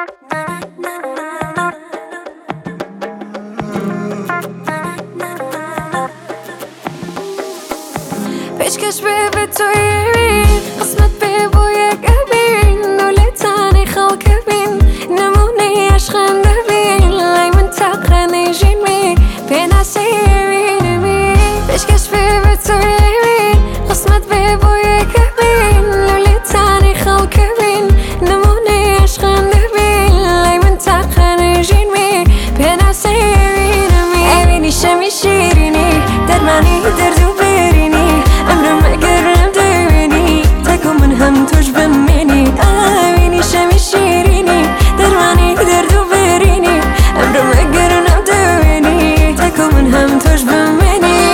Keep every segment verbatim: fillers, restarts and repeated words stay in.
پیشکش به توی قسمت به بوی گبین دوله تانی خلق بین نمونه عشقم ببین لی منطقه نیجین می پینا سیرین می پیشکش به توی قسمت به بوی گبین دوله تانی خلق بین نمونه عشقم ببین لی منطقه نیجین می پینا سیرین می ایوینی شمی شیرینی درمانی دردو برینی امرم اگرم دوینی تکو من هم توش بمینی آوینی شمی شیرینی درمانی دردو برینی امرم اگرم دوینی تکو من هم توش بمینی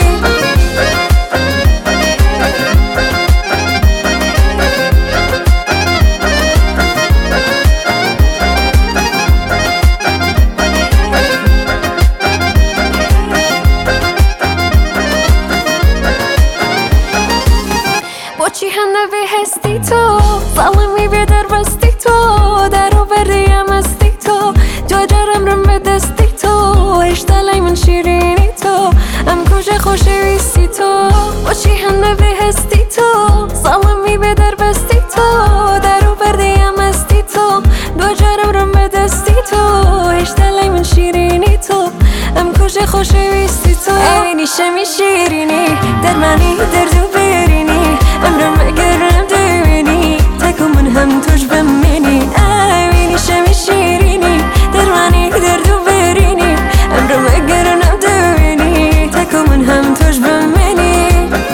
چی هنده به هستی تو ظالمی به در بستی تو درو بردیم استی تو دو جرم رم به دستی تو اشتالی من شیرینی تو ام کجا خوشی ویستی تو با چی هنده به هستی تو ظالمی به در بستی تو درو بردیم استی تو دو جرم رم به دستی تو اشتالی من شیرینی تو ام کجا خوشی ویستی تو ایوینی شمی شیرینی درمانی دردو برینی امرم اگرم دوینی تکو من هم توش بمینی آوینی شمی شیرینی درمانی دردو برینی امرم اگرم دوینی تکو من هم توش بمینی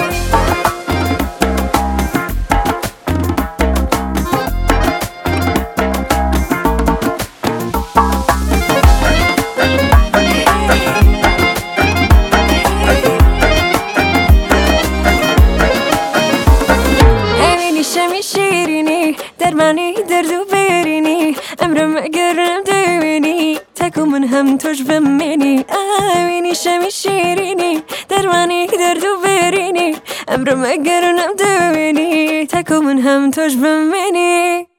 شمی شیرینی درمانی دردو برینی امرم اگرم دوینی تکو من هم توش بمینی آوینی شمی شیرینی درمانی دردو برینی امرم اگرم دوینی تکو من هم توش بمینی